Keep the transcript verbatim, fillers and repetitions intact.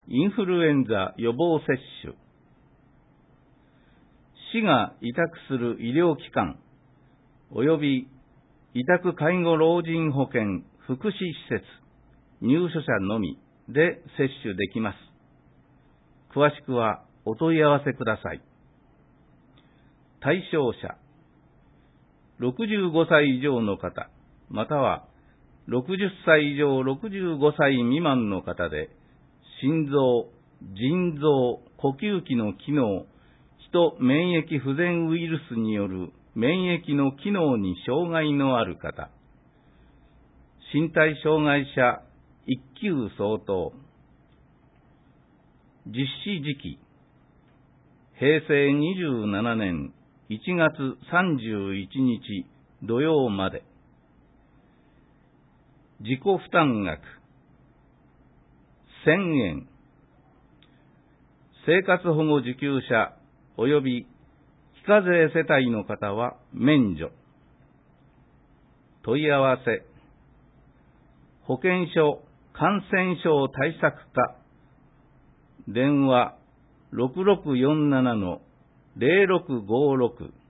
インフルエンザ予防接種、市が委託する医療機関及び委託介護老人保健福祉施設入所者のみで接種できます。詳しくはお問い合わせください。対象者、ろくじゅうごさい以上の方、またはろくじゅっさい以上ろくじゅうごさい未満の方で、心臓、腎臓、呼吸器の機能、人免疫不全ウイルスによる免疫の機能に障害のある方、身体障害者いっ級相当、実施時期、へいせいにじゅうななねんいちがつさんじゅういちにち土曜まで。自己負担額せんえん。生活保護受給者及び非課税世帯の方は免除。問い合わせ、保健所感染症対策課、電話 ろくろくよんななのゼロろくごろく